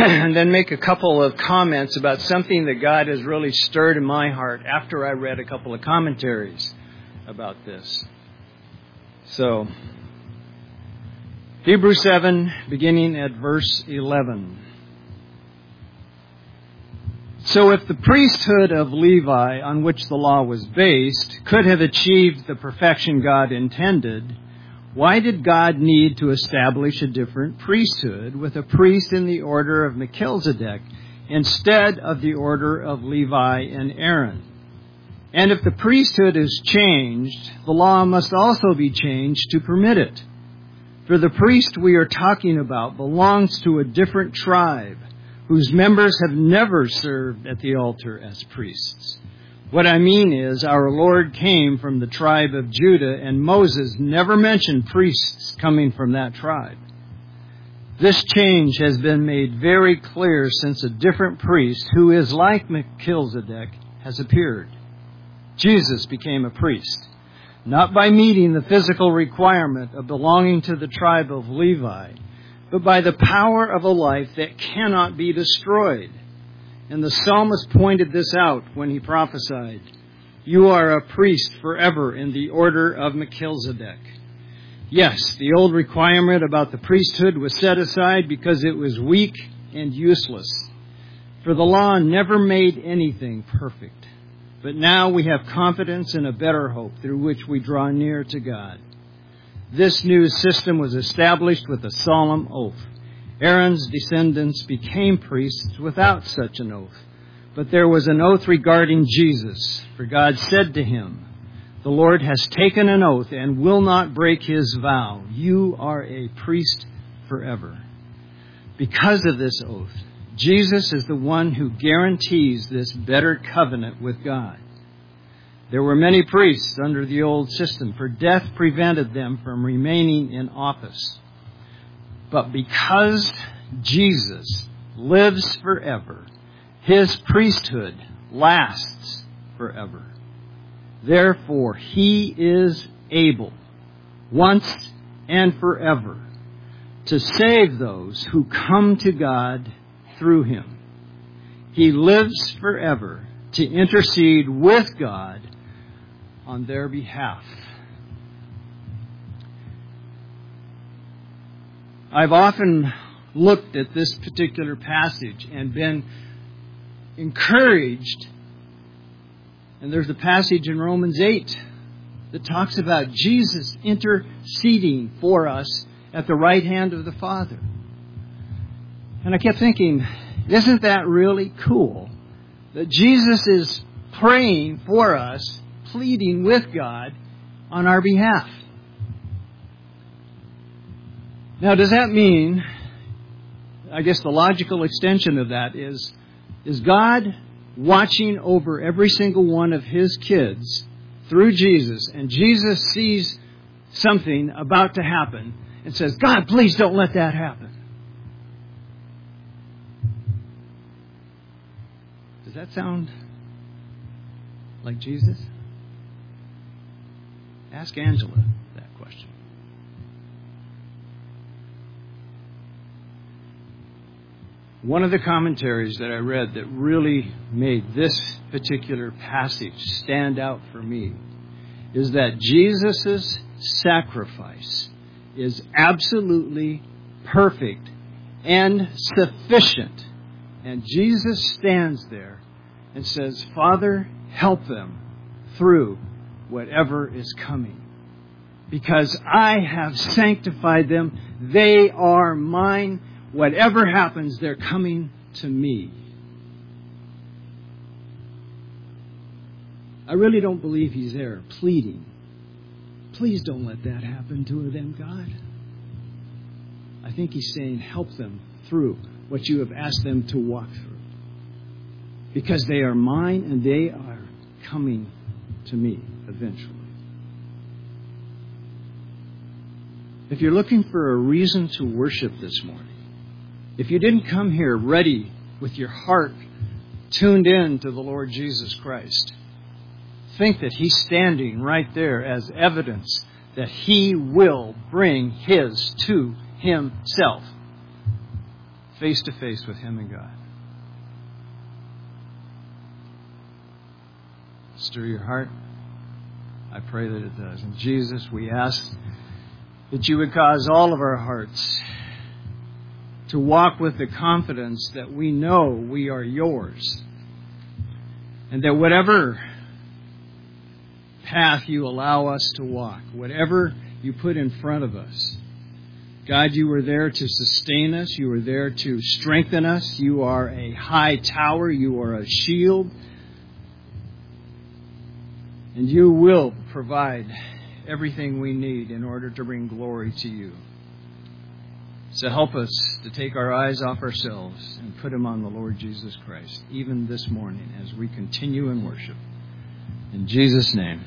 and then make a couple of comments about something that God has really stirred in my heart after I read a couple of commentaries about this. So, Hebrews 7, beginning at verse 11. So if the priesthood of Levi, on which the law was based, could have achieved the perfection God intended, why did God need to establish a different priesthood with a priest in the order of Melchizedek instead of the order of Levi and Aaron? And if the priesthood is changed, the law must also be changed to permit it. For the priest we are talking about belongs to a different tribe, whose members have never served at the altar as priests. What I mean is, our Lord came from the tribe of Judah, and Moses never mentioned priests coming from that tribe. This change has been made very clear since a different priest, who is like Melchizedek, has appeared. Jesus became a priest, not by meeting the physical requirement of belonging to the tribe of Levi, but by the power of a life that cannot be destroyed. And the psalmist pointed this out when he prophesied, "You are a priest forever in the order of Melchizedek." Yes, the old requirement about the priesthood was set aside because it was weak and useless. For the law never made anything perfect. But now we have confidence in a better hope through which we draw near to God. This new system was established with a solemn oath. Aaron's descendants became priests without such an oath. But there was an oath regarding Jesus, for God said to him, "The Lord has taken an oath and will not break his vow. You are a priest forever." Because of this oath, Jesus is the one who guarantees this better covenant with God. There were many priests under the old system, for death prevented them from remaining in office. But because Jesus lives forever, his priesthood lasts forever. Therefore, he is able, once and forever, to save those who come to God through him. He lives forever to intercede with God on their behalf. I've often looked at this particular passage and been encouraged. And there's a passage in Romans 8 that talks about Jesus interceding for us at the right hand of the Father. And I kept thinking, isn't that really cool? That Jesus is praying for us, pleading with God on our behalf. Now, does that mean, I guess the logical extension of that is God watching over every single one of his kids through Jesus, and Jesus sees something about to happen and says, "God, please don't let that happen." Does that sound like Jesus? Ask Angela that question. One of the commentaries that I read that really made this particular passage stand out for me is that Jesus' sacrifice is absolutely perfect and sufficient. And Jesus stands there and says, "Father, help them through whatever is coming. Because I have sanctified them. They are mine. Whatever happens, they're coming to me." I really don't believe he's there pleading, "Please don't let that happen to them, God." I think he's saying, help them through what you have asked them to walk through. Because they are mine and they are coming to me eventually. If you're looking for a reason to worship this morning, if you didn't come here ready with your heart tuned in to the Lord Jesus Christ, think that he's standing right there as evidence that he will bring his to himself. face to face with Him and God. Stir your heart? I pray that it does. And Jesus, we ask that you would cause all of our hearts to walk with the confidence that we know we are yours. And that whatever path you allow us to walk, whatever you put in front of us, God, you are there to sustain us. You are there to strengthen us. You are a high tower. You are a shield. And you will provide everything we need in order to bring glory to you. So help us to take our eyes off ourselves and put them on the Lord Jesus Christ, even this morning as we continue in worship. In Jesus' name,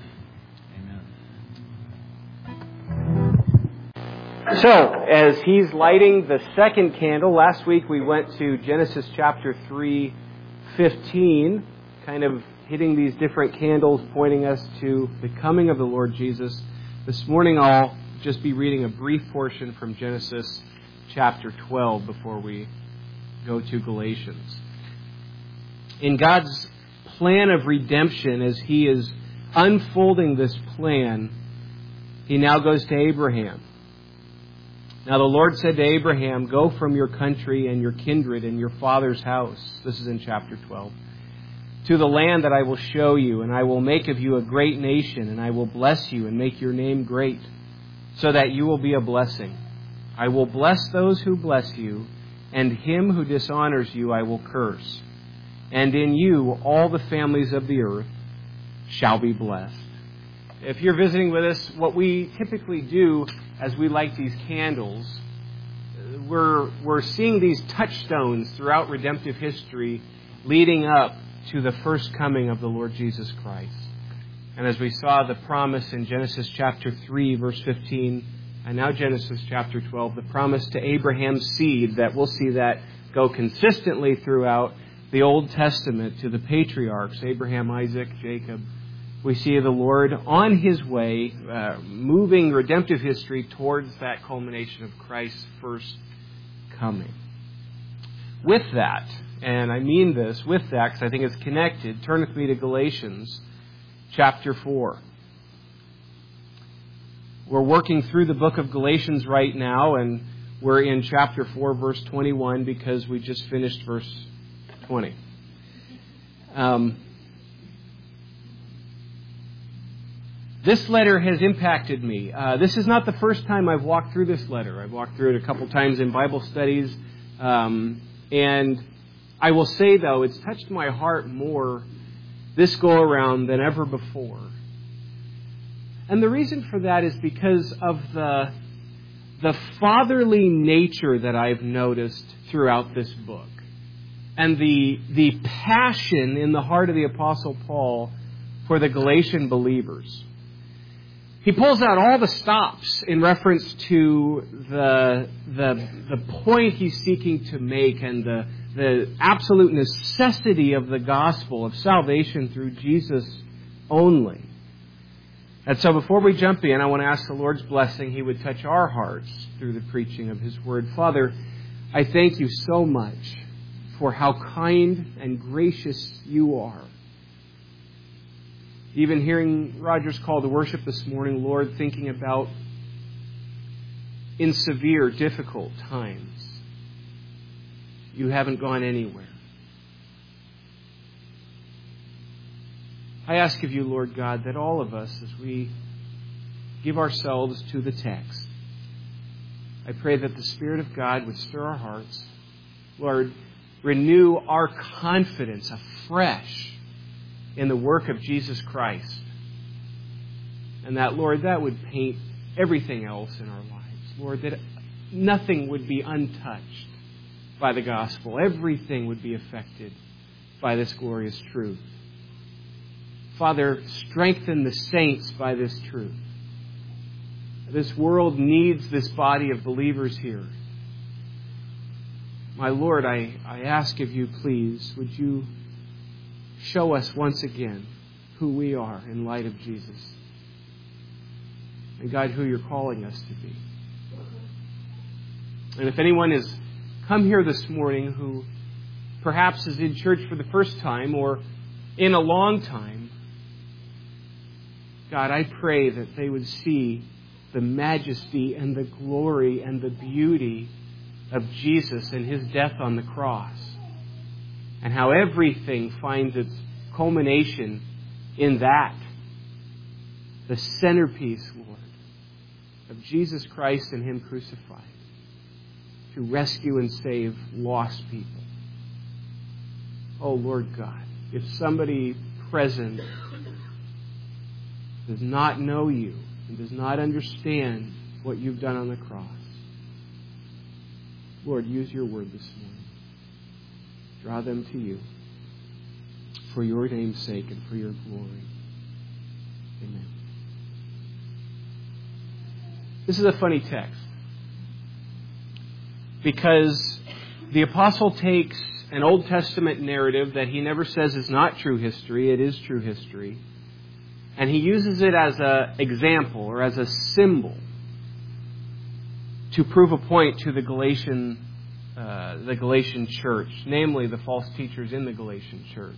amen. So, as he's lighting the second candle, last week we went to Genesis chapter 3:15, kind of hitting these different candles, pointing us to the coming of the Lord Jesus. This morning I'll just be reading a brief portion from Genesis chapter 12 before we go to Galatians. In God's plan of redemption, as He is unfolding this plan, He now goes to Abraham. Now the Lord said to Abraham, "Go from your country and your kindred and your father's house." This is in chapter 12. "To the land that I will show you, and I will make of you a great nation, and I will bless you and make your name great, so that you will be a blessing. I will bless those who bless you, and him who dishonors you I will curse. And in you all the families of the earth shall be blessed." If you're visiting with us, what we typically do as we light these candles, we're seeing these touchstones throughout redemptive history leading up to the first coming of the Lord Jesus Christ. And as we saw the promise in Genesis chapter 3, verse 15, and now Genesis chapter 12, the promise to Abraham's seed, that we'll see that go consistently throughout the Old Testament to the patriarchs, Abraham, Isaac, Jacob. We see the Lord on His way, moving redemptive history towards that culmination of Christ's first coming. With that, and I mean this, with that, because I think it's connected, turn with me to Galatians chapter 4. We're working through the book of Galatians right now, and we're in chapter 4, verse 21, because we just finished verse 20. This letter has impacted me. This is not the first time I've walked through this letter. I've walked through it a couple times in Bible studies, and I will say, though, it's touched my heart more this go-around than ever before. And the reason for that is because of the fatherly nature that I've noticed throughout this book, and the passion in the heart of the Apostle Paul for the Galatian believers. He pulls out all the stops in reference to the point he's seeking to make, and the absolute necessity of the gospel of salvation through Jesus only. And so before we jump in, I want to ask the Lord's blessing He would touch our hearts through the preaching of His Word. Father, I thank You so much for how kind and gracious You are. Even hearing Roger's call to worship this morning, Lord, thinking about in severe, difficult times, You haven't gone anywhere. I ask of You, Lord God, that all of us, as we give ourselves to the text, I pray that the Spirit of God would stir our hearts. Lord, renew our confidence afresh in the work of Jesus Christ. And that, Lord, that would paint everything else in our lives. Lord, that nothing would be untouched by the gospel. Everything would be affected by this glorious truth. Father, strengthen the saints by this truth. This world needs this body of believers here. My Lord, I ask of You, please, would You show us once again who we are in light of Jesus. And God, who You're calling us to be. And if anyone is come here this morning who perhaps is in church for the first time or in a long time, God, I pray that they would see the majesty and the glory and the beauty of Jesus and His death on the cross, and how everything finds its culmination in that, the centerpiece, Lord, of Jesus Christ and Him crucified to rescue and save lost people. Oh, Lord God, if somebody present does not know You and does not understand what You've done on the cross, Lord, use Your word this morning. Draw them to You for Your name's sake and for Your glory. Amen. This is a funny text because the apostle takes an Old Testament narrative that he never says is not true history. It is true history. And he uses it as an example or as a symbol to prove a point to the Galatian church, namely the false teachers in the Galatian church.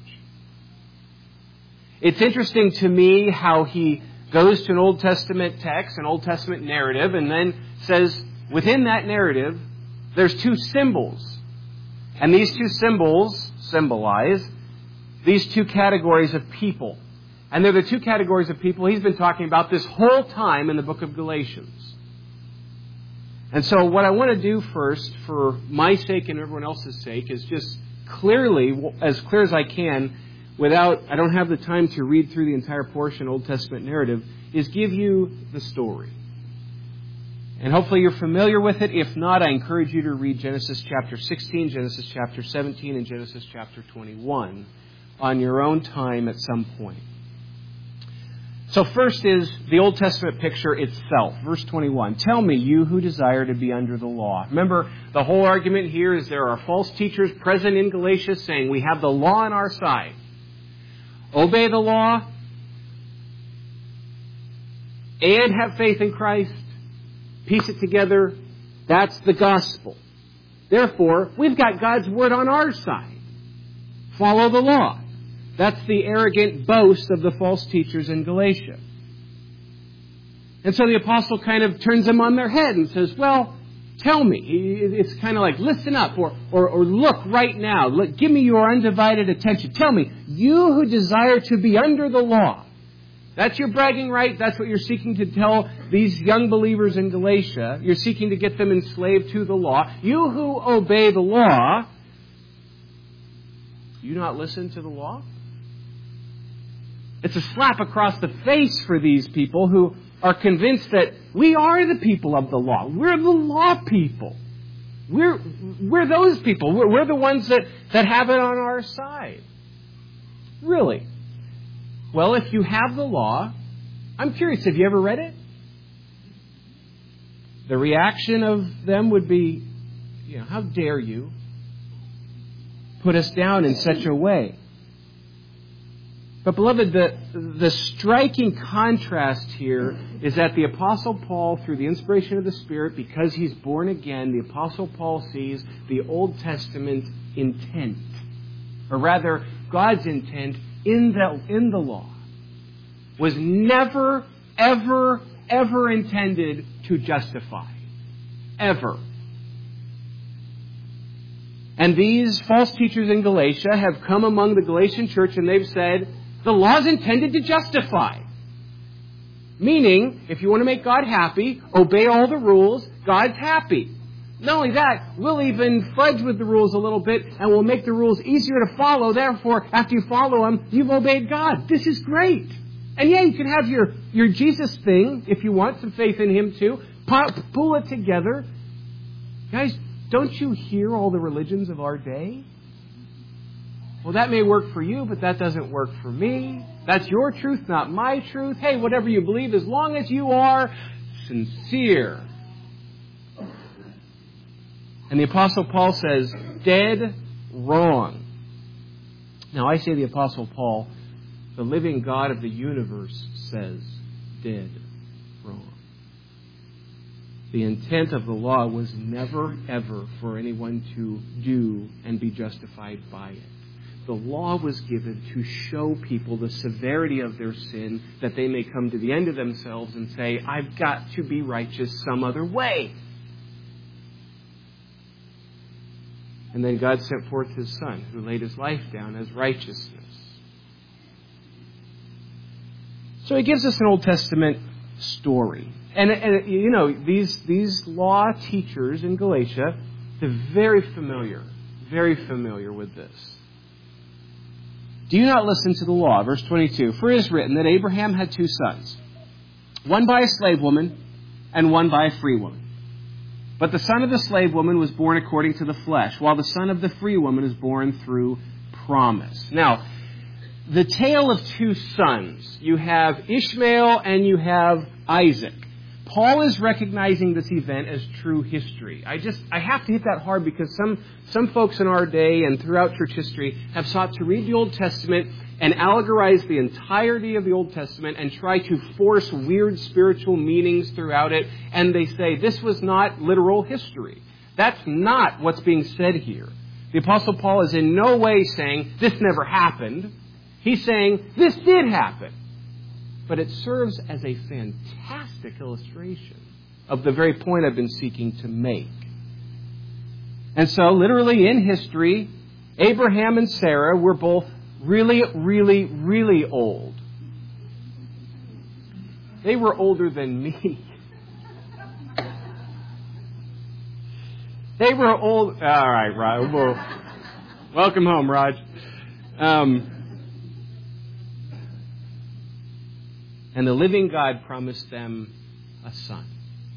It's interesting to me how he goes to an Old Testament text, an Old Testament narrative, and then says within that narrative there's two symbols. And these two symbols symbolize these two categories of people. And they're the two categories of people he's been talking about this whole time in the book of Galatians. And so what I want to do first, for my sake and everyone else's sake, is just clearly, as clear as I can, I don't have the time to read through the entire portion, Old Testament narrative, is give you the story. And hopefully you're familiar with it. If not, I encourage you to read Genesis chapter 16, Genesis chapter 17, and Genesis chapter 21 on your own time at some point. So first is the Old Testament picture itself. Verse 21. Tell me, you who desire to be under the law. Remember, the whole argument here is there are false teachers present in Galatia saying we have the law on our side. Obey the law and have faith in Christ. Piece it together. That's the gospel. Therefore, we've got God's word on our side. Follow the law. That's the arrogant boast of the false teachers in Galatia. And so the apostle kind of turns them on their head and says, well, tell me. It's kind of like, listen up, or look right now. Give me your undivided attention. Tell me, you who desire to be under the law. That's your bragging right. That's what you're seeking to tell these young believers in Galatia. You're seeking to get them enslaved to the law. You who obey the law, do you not listen to the law? It's a slap across the face for these people who are convinced that we are the people of the law. We're the law people. We're those people. We're the ones that have it on our side. Really? Well, if you have the law, I'm curious, have you ever read it? The reaction of them would be, how dare you put us down in such a way? But beloved, the striking contrast here is that the Apostle Paul, through the inspiration of the Spirit, because he's born again, the Apostle Paul sees the Old Testament intent, or rather, God's intent in the law, was never, ever, ever intended to justify. Ever. And these false teachers in Galatia have come among the Galatian church and they've said, the law is intended to justify. Meaning, if you want to make God happy, obey all the rules, God's happy. Not only that, we'll even fudge with the rules a little bit and we'll make the rules easier to follow. Therefore, after you follow them, you've obeyed God. This is great. And yeah, you can have your Jesus thing if you want, some faith in Him too. Pull it together. Guys, don't you hear all the religions of our day? Well, that may work for you, but that doesn't work for me. That's your truth, not my truth. Hey, whatever you believe, as long as you are sincere. And the Apostle Paul says, dead wrong. Now, I say the Apostle Paul, the living God of the universe, says, dead wrong. The intent of the law was never, ever for anyone to do and be justified by it. The law was given to show people the severity of their sin, that they may come to the end of themselves and say, I've got to be righteous some other way. And then God sent forth His Son, who laid His life down as righteousness. So He gives us an Old Testament story. And you know, these law teachers in Galatia, they're very familiar with this. Do you not listen to the law? Verse 22. For it is written that Abraham had two sons, one by a slave woman and one by a free woman. But the son of the slave woman was born according to the flesh, while the son of the free woman is born through promise. Now, the tale of two sons. You have Ishmael and you have Isaac. Paul is recognizing this event as true history. I have to hit that hard because some folks in our day and throughout church history have sought to read the Old Testament and allegorize the entirety of the Old Testament and try to force weird spiritual meanings throughout it. And they say this was not literal history. That's not what's being said here. The Apostle Paul is in no way saying this never happened. He's saying this did happen. But it serves as a fantastic illustration of the very point I've been seeking to make. And so, literally in history, Abraham and Sarah were both really, really, really old. They were older than me. They were old. All right, Raj. Well, welcome home, Raj. And the living God promised them a son.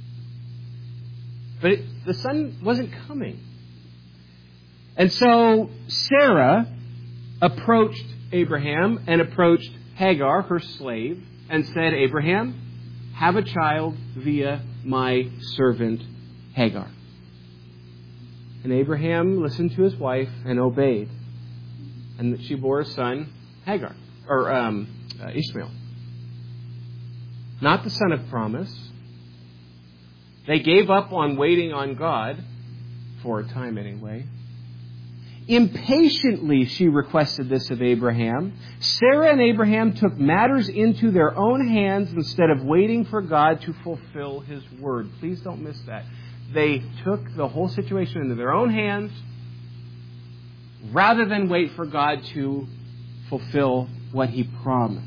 But the son wasn't coming. And so Sarah approached Abraham and approached Hagar, her slave, and said, Abraham, have a child via my servant Hagar. And Abraham listened to his wife and obeyed. And she bore a son, Hagar, or Ishmael. Not the son of promise. They gave up on waiting on God, for a time anyway. Impatiently, she requested this of Abraham. Sarah and Abraham took matters into their own hands instead of waiting for God to fulfill His word. Please don't miss that. They took the whole situation into their own hands rather than wait for God to fulfill what He promised.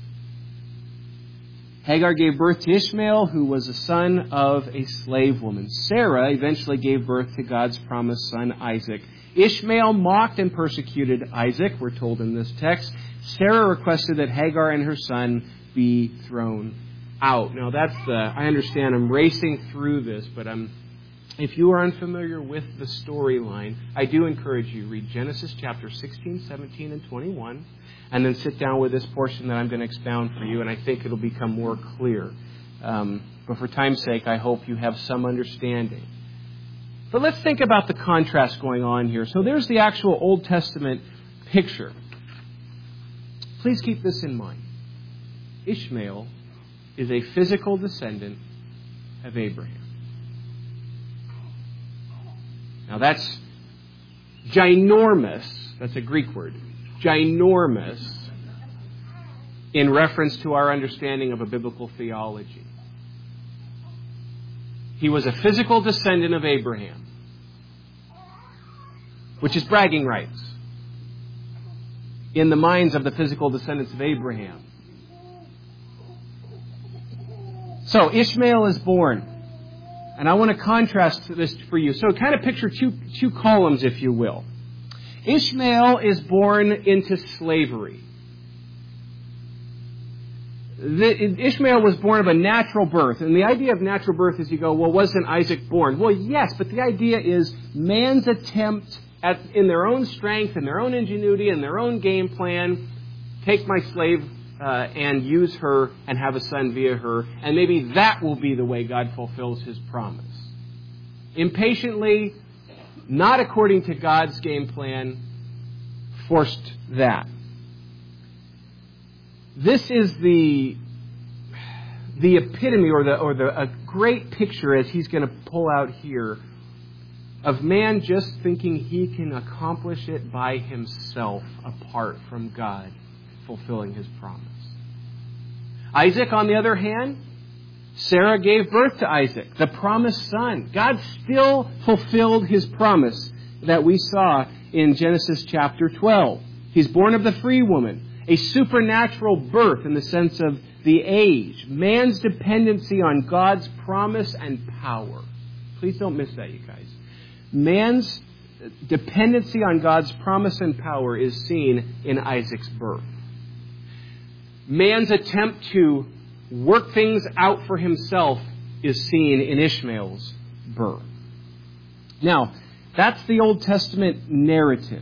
Hagar gave birth to Ishmael, who was a son of a slave woman. Sarah eventually gave birth to God's promised son, Isaac. Ishmael mocked and persecuted Isaac, we're told in this text. Sarah requested that Hagar and her son be thrown out. Now I understand I'm racing through this, but if you are unfamiliar with the storyline, I do encourage you to read Genesis chapter 16, 17, and 21, and then sit down with this portion that I'm going to expound for you, and I think it'll become more clear. But for time's sake, I hope you have some understanding. But let's think about the contrast going on here. So there's the actual Old Testament picture. Please keep this in mind. Ishmael is a physical descendant of Abraham. Now that's ginormous. That's a Greek word. Ginormous in reference to our understanding of a biblical theology. He was a physical descendant of Abraham, which is bragging rights in the minds of the physical descendants of Abraham. So Ishmael is born. And I want to contrast this for you. So kind of picture two columns, if you will. Ishmael is born into slavery. Ishmael was born of a natural birth. And the idea of natural birth is you go, well, wasn't Isaac born? Well, yes, but the idea is man's attempt in their own strength and their own ingenuity and their own game plan, take my slave and use her and have a son via her. And maybe that will be the way God fulfills His promise. Impatiently, not according to God's game plan, forced that. This is the the epitome or a great picture, as he's going to pull out here, of man just thinking he can accomplish it by himself apart from God fulfilling his promise. Isaac, on the other hand, Sarah gave birth to Isaac, the promised son. God still fulfilled his promise that we saw in Genesis chapter 12. He's born of the free woman, a supernatural birth in the sense of the age, man's dependency on God's promise and power. Please don't miss that, you guys. Man's dependency on God's promise and power is seen in Isaac's birth. Man's attempt to work things out for himself is seen in Ishmael's birth. Now, that's the Old Testament narrative.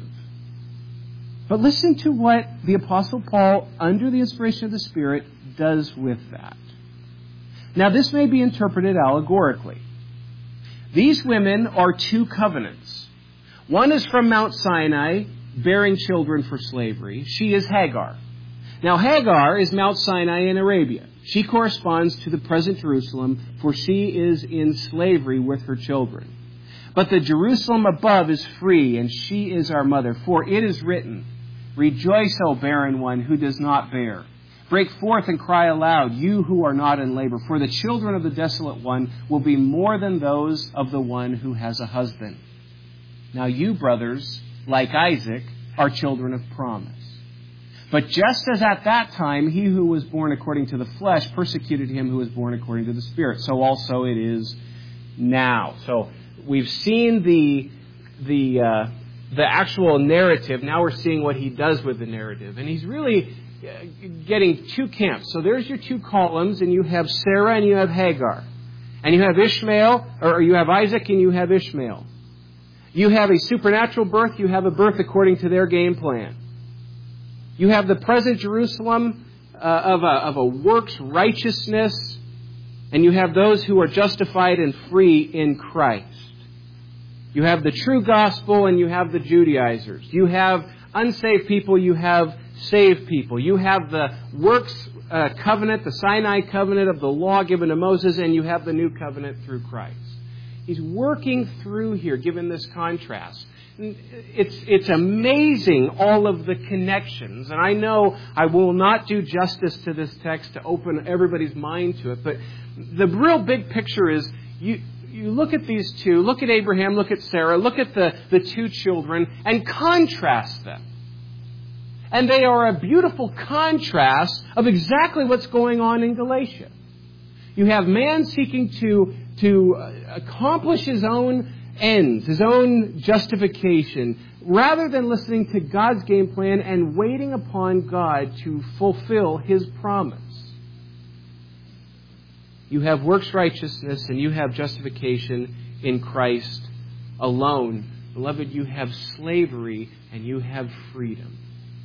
But listen to what the Apostle Paul, under the inspiration of the Spirit, does with that. Now, this may be interpreted allegorically. These women are two covenants. One is from Mount Sinai, bearing children for slavery. She is Hagar. Now, Hagar is Mount Sinai in Arabia. She corresponds to the present Jerusalem, for she is in slavery with her children. But the Jerusalem above is free, and she is our mother. For it is written, "Rejoice, O barren one who does not bear. Break forth and cry aloud, you who are not in labor. For the children of the desolate one will be more than those of the one who has a husband." Now you, brothers, like Isaac, are children of promise. But just as at that time he who was born according to the flesh persecuted him who was born according to the Spirit, so also it is now. So we've seen the actual narrative. Now we're seeing what he does with the narrative. And he's really getting two camps. So there's your two columns, and you have Sarah and you have Hagar. And you have Ishmael, or you have Isaac and you have Ishmael. You have a supernatural birth, you have a birth according to their game plan. You have the present Jerusalem of a works righteousness, and you have those who are justified and free in Christ. You have the true gospel and you have the Judaizers. You have unsaved people, you have saved people. You have the works covenant, the Sinai covenant of the law given to Moses, and you have the new covenant through Christ. He's working through here, given this contrast. It's amazing, all of the connections. And I know I will not do justice to this text to open everybody's mind to it. But the real big picture is you look at these two, look at Abraham, look at Sarah, look at the two children, and contrast them. And they are a beautiful contrast of exactly what's going on in Galatia. You have man seeking to accomplish his own ends, his own justification, rather than listening to God's game plan and waiting upon God to fulfill his promise. You have works righteousness and you have justification in Christ alone. Beloved, you have slavery and you have freedom.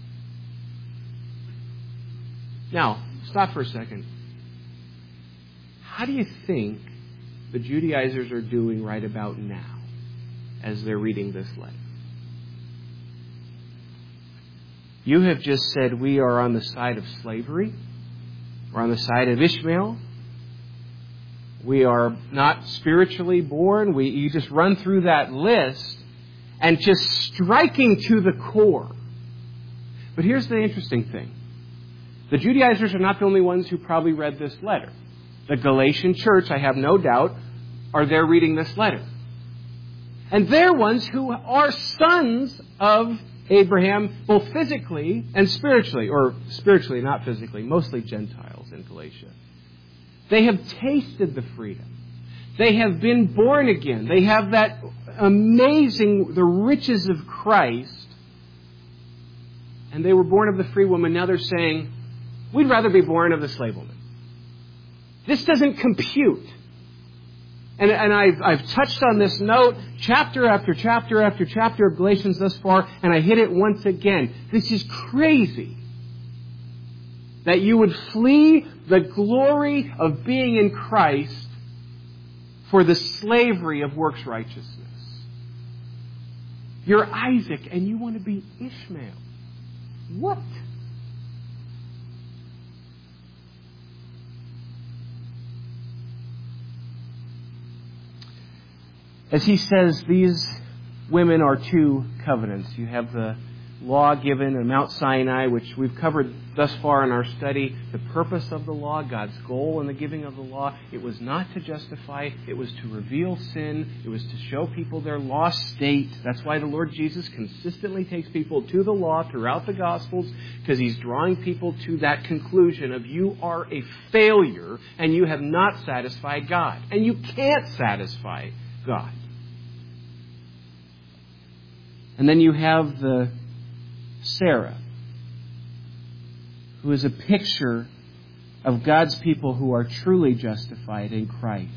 Now, stop for a second. How do you think the Judaizers are doing right about now as they're reading this letter? You have just said we are on the side of slavery. We're on the side of Ishmael. We are not spiritually born. You just run through that list and just striking to the core. But here's the interesting thing. The Judaizers are not the only ones who probably read this letter. The Galatian church, I have no doubt, are there reading this letter. And they're ones who are sons of Abraham, both physically and spiritually, or spiritually, not physically, mostly Gentiles in Galatia. They have tasted the freedom. They have been born again. They have that amazing, the riches of Christ. And they were born of the free woman. Now they're saying, we'd rather be born of the slave woman. This doesn't compute. And I've touched on this note chapter after chapter after chapter of Galatians thus far, and I hit it once again. This is crazy. That you would flee the glory of being in Christ for the slavery of works righteousness. You're Isaac and you want to be Ishmael. What? As he says, these women are two covenants. You have the law given at Mount Sinai, which we've covered thus far in our study. The purpose of the law, God's goal in the giving of the law, it was not to justify, it was to reveal sin, it was to show people their lost state. That's why the Lord Jesus consistently takes people to the law throughout the Gospels, because He's drawing people to that conclusion of you are a failure and you have not satisfied God. And you can't satisfy God. And then you have the Sarah, who is a picture of God's people who are truly justified in Christ.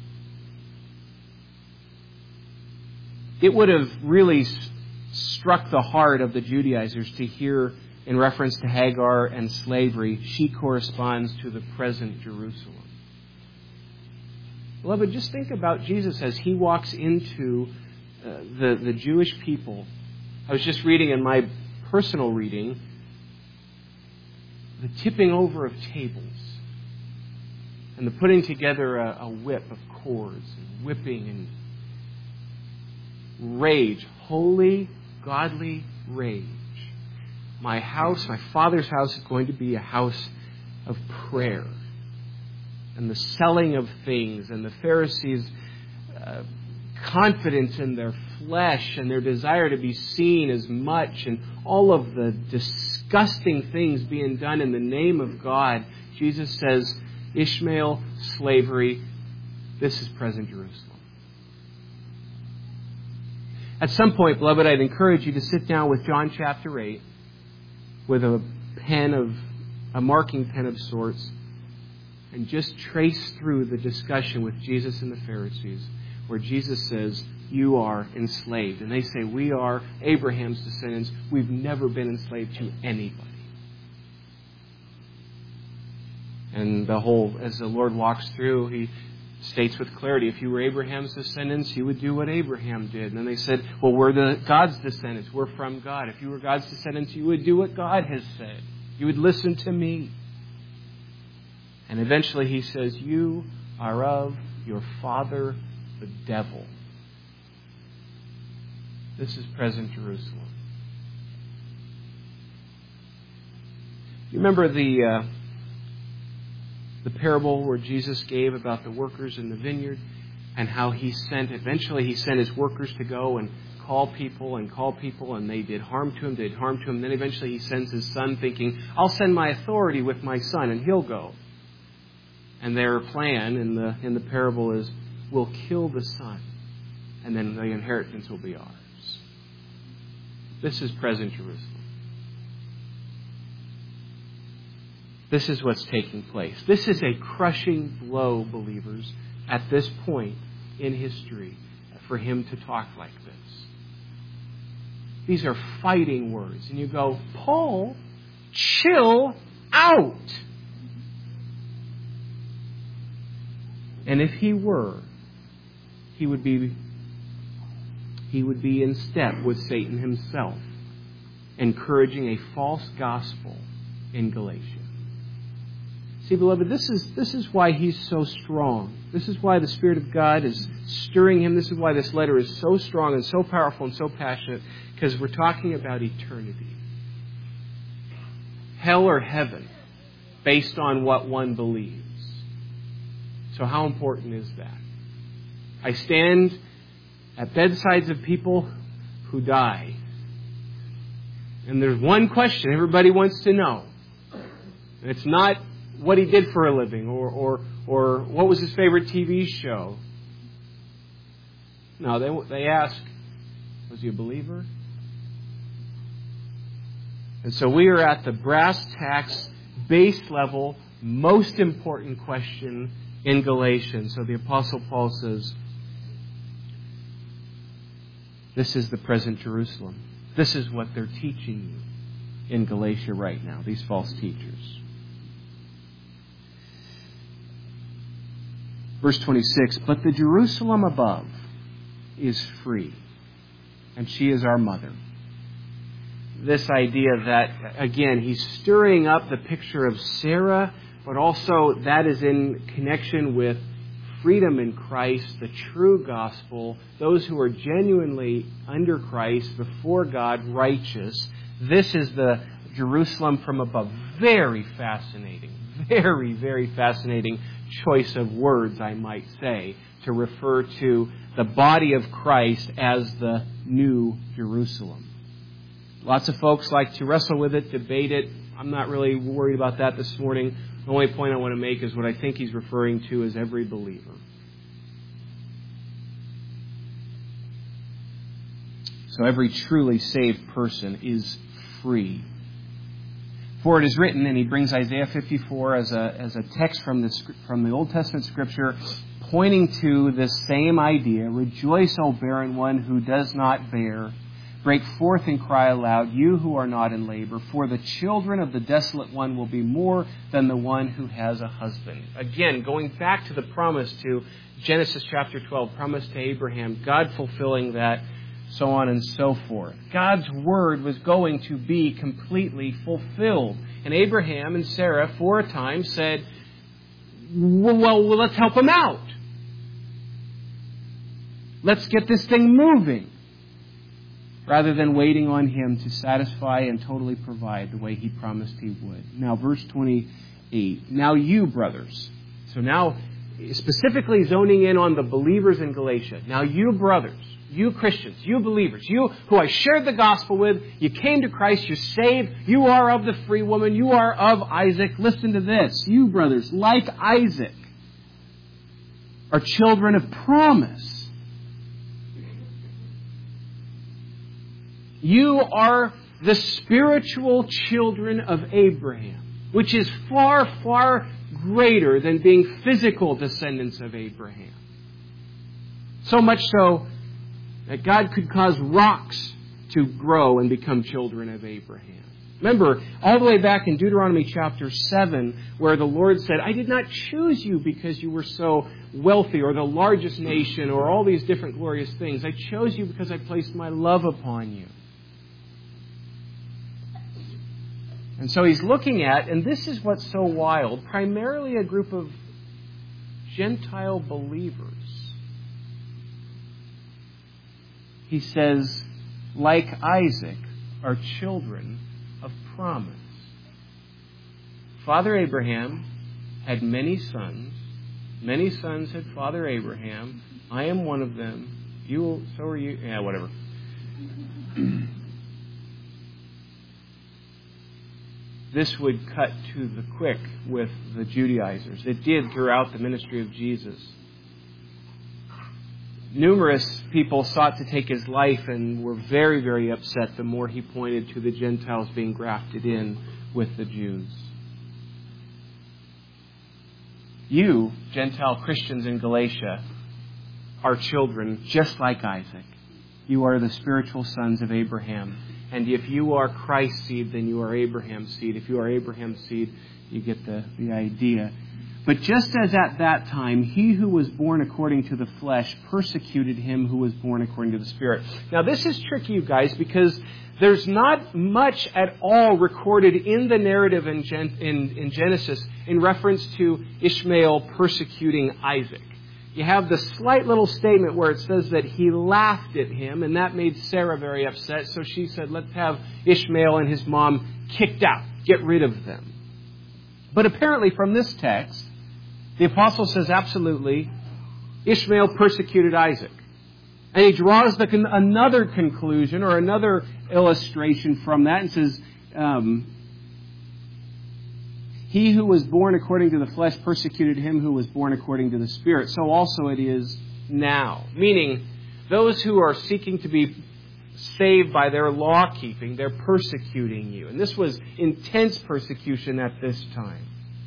It would have really struck the heart of the Judaizers to hear, in reference to Hagar and slavery, she corresponds to the present Jerusalem. Beloved, just think about Jesus as He walks into the Jewish people. I was just reading in my personal reading the tipping over of tables and the putting together a whip of cords and whipping and rage, holy, godly rage. My house, my Father's house, is going to be a house of prayer. And the selling of things and the Pharisees' confidence in their flesh and their desire to be seen as much, and all of the disgusting things being done in the name of God. Jesus says, Ishmael, slavery, this is present Jerusalem. At some point, beloved, I'd encourage you to sit down with John chapter 8 with a marking pen of sorts and just trace through the discussion with Jesus and the Pharisees, where Jesus says, you are enslaved. And they say, we are Abraham's descendants. We've never been enslaved to anybody. And as the Lord walks through, He states with clarity, if you were Abraham's descendants, you would do what Abraham did. And then they said, well, we're God's descendants. We're from God. If you were God's descendants, you would do what God has said. You would listen to me. And eventually He says, you are of your father, the devil. This is present Jerusalem. You remember the parable where Jesus gave about the workers in the vineyard and how eventually He sent His workers to go and call people, and they did harm to Him. Then eventually He sends His Son thinking, I'll send my authority with my Son and He'll go. And their plan in the parable is, we'll kill the Son and then the inheritance will be ours. This is present Jerusalem. This is what's taking place. This is a crushing blow, believers, at this point in history for Him to talk like this. These are fighting words. And you go, Paul, chill out. And if he were, he would be in step with Satan himself, encouraging a false gospel in Galatia. See, beloved, this is why he's so strong. This is why the Spirit of God is stirring him. This is why this letter is so strong and so powerful and so passionate, because we're talking about eternity. Hell or heaven, based on what one believes. So how important is that? I stand at bedsides of people who die. And there's one question everybody wants to know. And it's not what he did for a living or what was his favorite TV show. No, they ask, was he a believer? And so we are at the brass tacks, base level, most important question in Galatians. So the Apostle Paul says, this is the present Jerusalem. This is what they're teaching you in Galatia right now, these false teachers. Verse 26, but the Jerusalem above is free, and she is our mother. This idea that, again, he's stirring up the picture of Sarah, but also that is in connection with freedom in Christ, the true gospel, those who are genuinely under Christ, before God, righteous. This is the Jerusalem from above. Very fascinating. Very, very fascinating choice of words, I might say, to refer to the body of Christ as the New Jerusalem. Lots of folks like to wrestle with it, debate it. I'm not really worried about that this morning. The only point I want to make is what I think he's referring to as every believer. So every truly saved person is free. For it is written, and he brings Isaiah 54 as a text from the Old Testament Scripture, pointing to this same idea. Rejoice, O barren one who does not bear. Break forth and cry aloud, you who are not in labor, for the children of the desolate one will be more than the one who has a husband. Again, going back to the promise to Genesis chapter 12, promise to Abraham, God fulfilling that, so on and so forth. God's word was going to be completely fulfilled. And Abraham and Sarah, for a time, said, well, let's help him out. Let's get this thing moving. Rather than waiting on him to satisfy and totally provide the way he promised he would. Now, verse 28. Now you, brothers. So now, specifically zoning in on the believers in Galatia. Now you, brothers, you Christians, you believers, you who I shared the gospel with, you came to Christ, you're saved, you are of the free woman, you are of Isaac. Listen to this. You, brothers, like Isaac, are children of promise. You are the spiritual children of Abraham, which is far, far greater than being physical descendants of Abraham. So much so that God could cause rocks to grow and become children of Abraham. Remember, all the way back in Deuteronomy chapter 7, where the Lord said, I did not choose you because you were so wealthy or the largest nation or all these different glorious things. I chose you because I placed my love upon you. And so he's looking at, and this is what's so wild, primarily a group of Gentile believers. He says, like Isaac, are children of promise. Father Abraham had many sons. Many sons had Father Abraham. I am one of them. So are you. Yeah, whatever. This would cut to the quick with the Judaizers. It did throughout the ministry of Jesus. Numerous people sought to take his life and were very, very upset the more he pointed to the Gentiles being grafted in with the Jews. You, Gentile Christians in Galatia, are children just like Isaac. You are the spiritual sons of Abraham. And if you are Christ's seed, then you are Abraham's seed. If you are Abraham's seed, you get the idea. But just as at that time, he who was born according to the flesh persecuted him who was born according to the Spirit. Now, this is tricky, you guys, because there's not much at all recorded in the narrative in Genesis in reference to Ishmael persecuting Isaac. You have the slight little statement where it says that he laughed at him, and that made Sarah very upset. So she said, let's have Ishmael and his mom kicked out. Get rid of them. But apparently from this text, the apostle says absolutely, Ishmael persecuted Isaac. And he draws another conclusion or another illustration from that and says, he who was born according to the flesh persecuted him who was born according to the Spirit. So also it is now. Meaning, those who are seeking to be saved by their law keeping, they're persecuting you. And this was intense persecution at this time.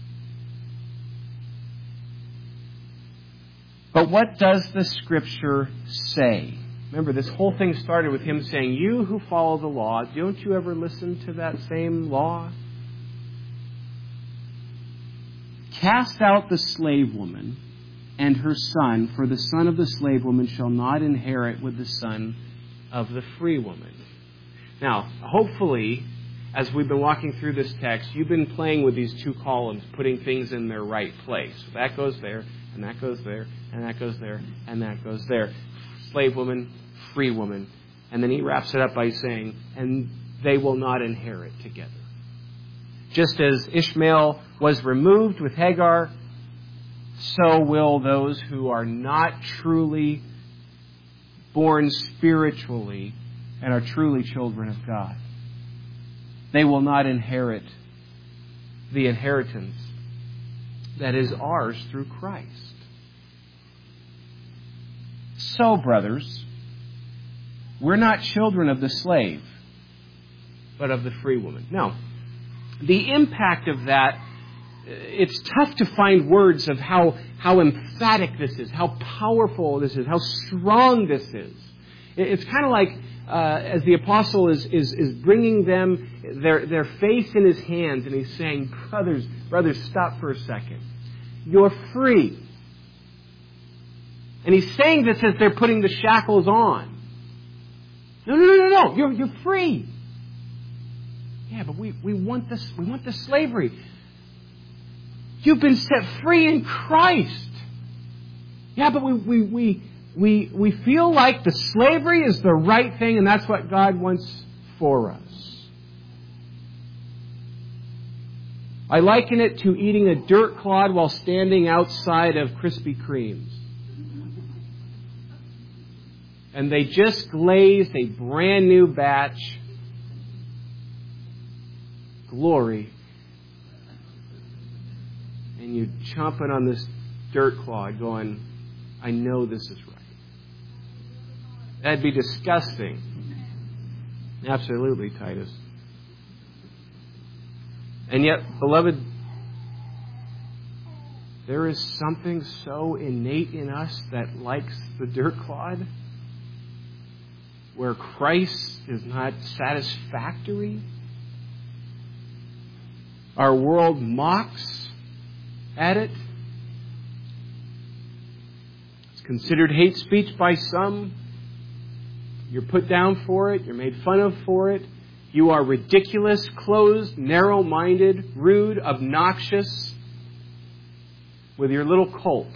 But what does the Scripture say? Remember, this whole thing started with him saying, you who follow the law, don't you ever listen to that same law? Cast out the slave woman and her son, for the son of the slave woman shall not inherit with the son of the free woman. Now, hopefully, as we've been walking through this text, you've been playing with these two columns, putting things in their right place. That goes there, and that goes there, and that goes there, and that goes there. Slave woman, free woman. And then he wraps it up by saying, and they will not inherit together. Just as Ishmael was removed with Hagar, so will those who are not truly born spiritually and are truly children of God. They will not inherit the inheritance that is ours through Christ. So, brothers, we're not children of the slave, but of the free woman. Now, the impact of that, it's tough to find words of how emphatic this is, how powerful this is, how strong this is. It's kind of like as the apostle is bringing them their face in his hands, and he's saying, brothers, stop for a second. You're free. And he's saying this as they're putting the shackles on. No. You're free. Yeah, but we want this. We want the slavery. You've been set free in Christ. Yeah, but we feel like the slavery is the right thing, and that's what God wants for us. I liken it to eating a dirt clod while standing outside of Krispy Kremes. And they just glazed a brand new batch. Glory. And you're chomping on this dirt clod going, I know this is right. That'd be disgusting. Absolutely, Titus. And yet, beloved, there is something so innate in us that likes the dirt clod, where Christ is not satisfactory. Our world mocks at it. It's considered hate speech by some. You're put down for it. You're made fun of for it. You are ridiculous, closed, narrow-minded, rude, obnoxious with your little cult.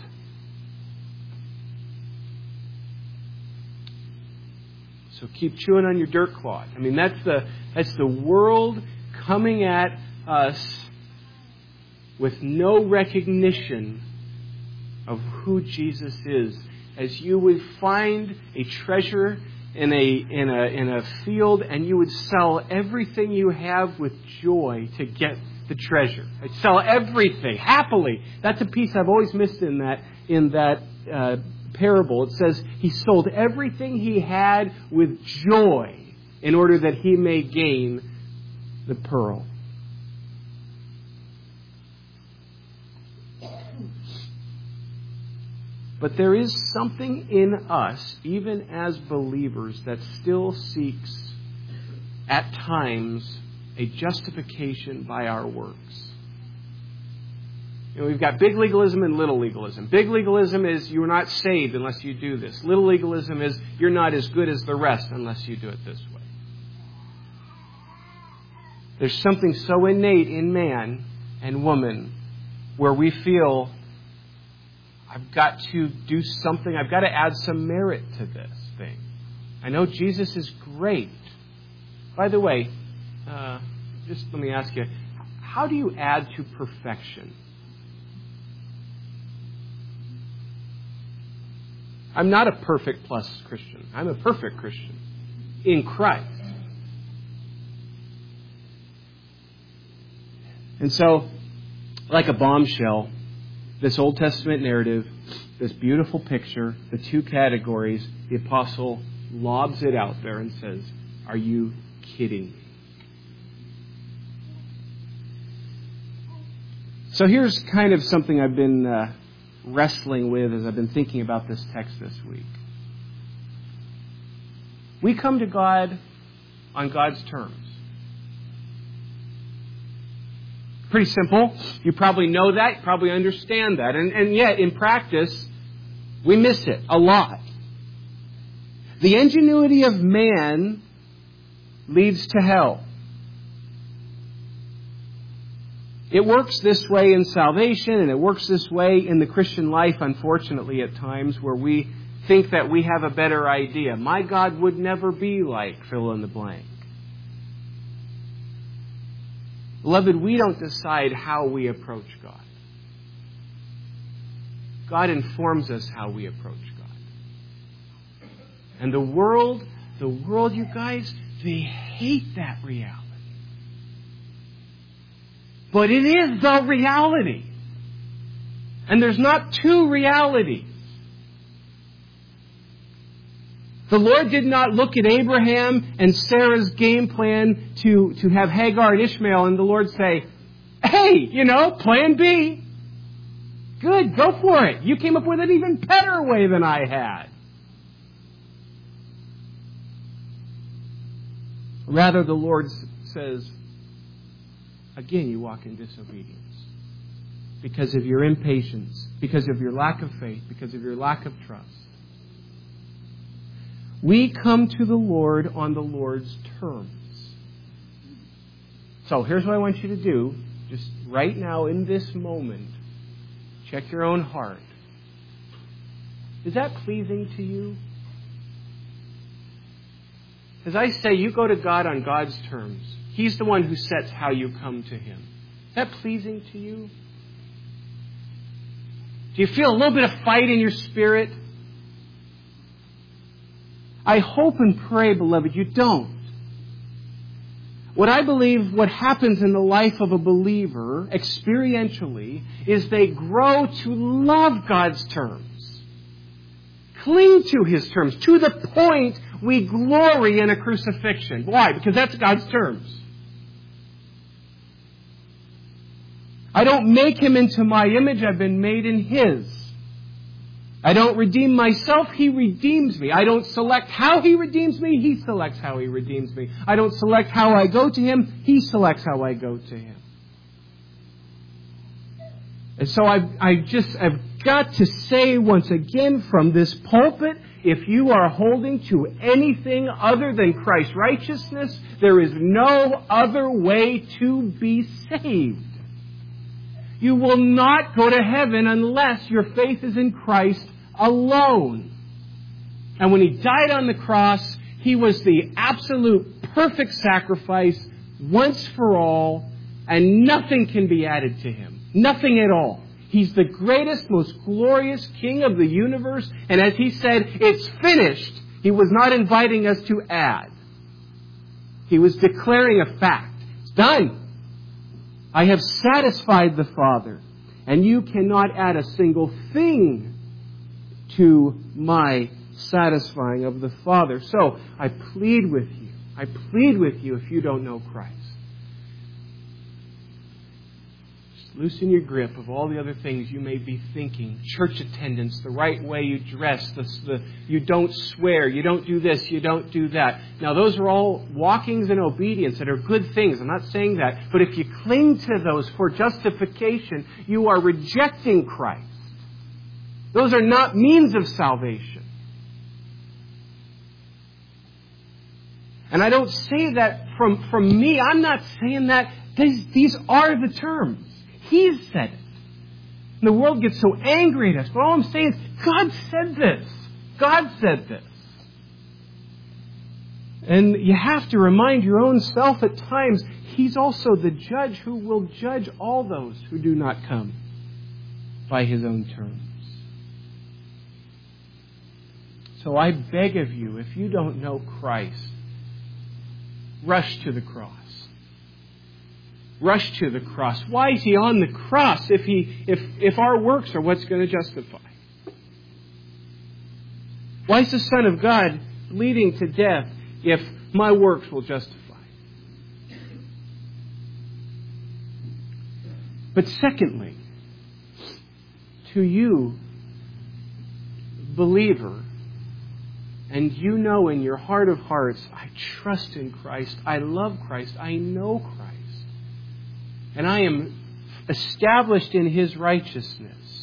So keep chewing on your dirt clod. I mean, that's the world coming at us with no recognition of who Jesus is. As you would find a treasure in a field, and you would sell everything you have with joy to get the treasure. I'd sell everything happily. That's a piece I've always missed in that parable. It says he sold everything he had with joy in order that he may gain the pearl. But there is something in us, even as believers, that still seeks, at times, a justification by our works. You know, we've got big legalism and little legalism. Big legalism is you're not saved unless you do this. Little legalism is you're not as good as the rest unless you do it this way. There's something so innate in man and woman where we feel, I've got to do something. I've got to add some merit to this thing. I know Jesus is great. By the way, just let me ask you, how do you add to perfection? I'm not a perfect plus Christian. I'm a perfect Christian in Christ. And so, like a bombshell, this Old Testament narrative, this beautiful picture, the two categories, the apostle lobs it out there and says, are you kidding me? So here's kind of something I've been wrestling with as I've been thinking about this text this week. We come to God on God's terms. Pretty simple. You probably know that. You probably understand that. And yet, in practice, we miss it a lot. The ingenuity of man leads to hell. It works this way in salvation, and it works this way in the Christian life, unfortunately, at times, where we think that we have a better idea. My God would never be like fill in the blank. Beloved, we don't decide how we approach God. God informs us how we approach God. And the world, you guys, they hate that reality. But it is the reality. And there's not two realities. The Lord did not look at Abraham and Sarah's game plan to have Hagar and Ishmael, and the Lord say, hey, plan B. Good, go for it. You came up with an even better way than I had. Rather, the Lord says, again, you walk in disobedience. Because of your impatience, because of your lack of faith, because of your lack of trust. We come to the Lord on the Lord's terms. So here's what I want you to do. Just right now, in this moment, check your own heart. Is that pleasing to you? As I say, you go to God on God's terms. He's the one who sets how you come to Him. Is that pleasing to you? Do you feel a little bit of fight in your spirit? I hope and pray, beloved, you don't. What I believe what happens in the life of a believer, experientially, is they grow to love God's terms. Cling to His terms, to the point we glory in a crucifixion. Why? Because that's God's terms. I don't make Him into my image, I've been made in His. I don't redeem myself, He redeems me. I don't select how He redeems me, He selects how He redeems me. I don't select how I go to Him, He selects how I go to Him. And so I've got to say once again from this pulpit, if you are holding to anything other than Christ's righteousness, there is no other way to be saved. You will not go to heaven unless your faith is in Christ alone. And when He died on the cross, He was the absolute perfect sacrifice once for all, and nothing can be added to Him. Nothing at all. He's the greatest, most glorious King of the universe, and as He said, it's finished. He was not inviting us to add. He was declaring a fact. It's done. I have satisfied the Father, and you cannot add a single thing to my satisfying of the Father. So I plead with you. I plead with you if you don't know Christ. Just loosen your grip of all the other things you may be thinking. Church attendance, the right way you dress, you don't swear, you don't do this, you don't do that. Now those are all walkings in obedience that are good things. I'm not saying that. But if you cling to those for justification, you are rejecting Christ. Those are not means of salvation. And I don't say that from me. I'm not saying that. These are the terms. He's said it. And the world gets so angry at us. But all I'm saying is, God said this. God said this. And you have to remind your own self at times, He's also the judge who will judge all those who do not come by His own terms. So I beg of you, if you don't know Christ, rush to the cross. Rush to the cross. Why is He on the cross if our works are what's going to justify? Why is the Son of God bleeding to death if my works will justify? But secondly, to you, believer, and you know in your heart of hearts, I trust in Christ, I love Christ, I know Christ, and I am established in His righteousness.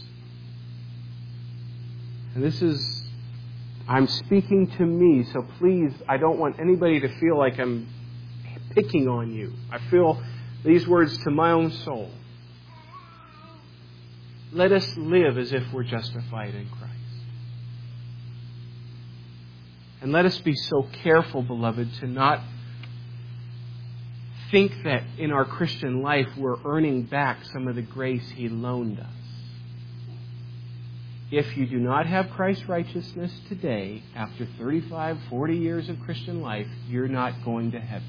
And this is, I'm speaking to me, so please, I don't want anybody to feel like I'm picking on you. I feel these words to my own soul. Let us live as if we're justified in Christ. And let us be so careful, beloved, to not think that in our Christian life we're earning back some of the grace He loaned us. If you do not have Christ's righteousness today, after 35, 40 years of Christian life, you're not going to heaven.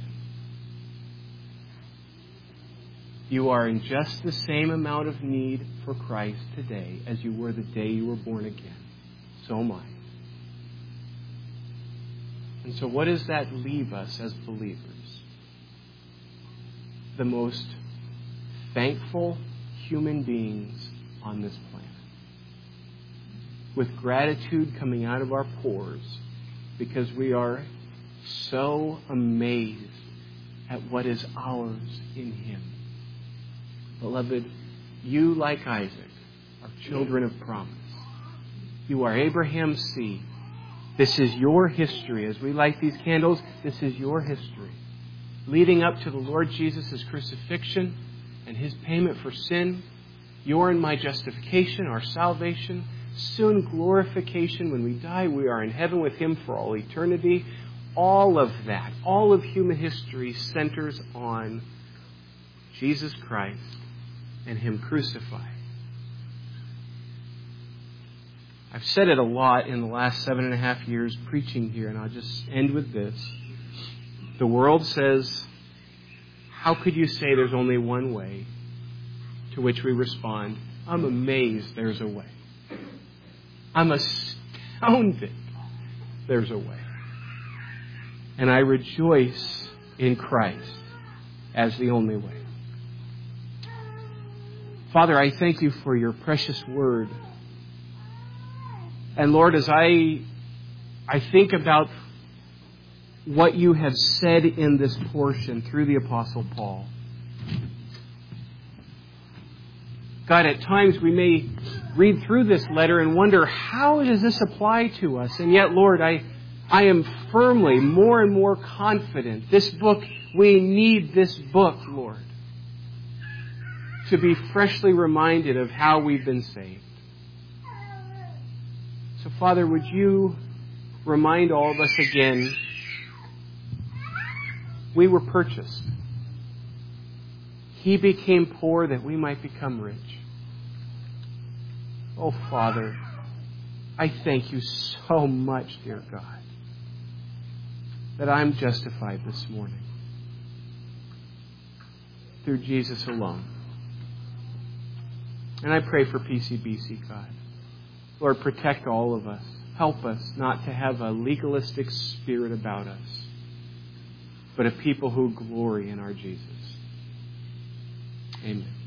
You are in just the same amount of need for Christ today as you were the day you were born again. So am I. And so what does that leave us as believers? The most thankful human beings on this planet. With gratitude coming out of our pores because we are so amazed at what is ours in Him. Beloved, you, like Isaac, are children of promise. You are Abraham's seed. This is your history. As we light these candles, this is your history. Leading up to the Lord Jesus' crucifixion and His payment for sin, your and my justification, our salvation, soon glorification. When we die, we are in heaven with Him for all eternity. All of that, all of human history centers on Jesus Christ and Him crucified. I've said it a lot in the last 7.5 years preaching here, and I'll just end with this. The world says, how could you say there's only one way? To which we respond, I'm amazed there's a way. I'm astounded there's a way. And I rejoice in Christ as the only way. Father, I thank You for Your precious word. And Lord, as I think about what You have said in this portion through the Apostle Paul, God, at times we may read through this letter and wonder, how does this apply to us? And yet, Lord, I am firmly more and more confident. This book, we need this book, Lord, to be freshly reminded of how we've been saved. So, Father, would You remind all of us again, we were purchased. He became poor that we might become rich. Oh, Father, I thank You so much, dear God, that I'm justified this morning through Jesus alone. And I pray for PCBC, God. Lord, protect all of us. Help us not to have a legalistic spirit about us, but a people who glory in our Jesus. Amen.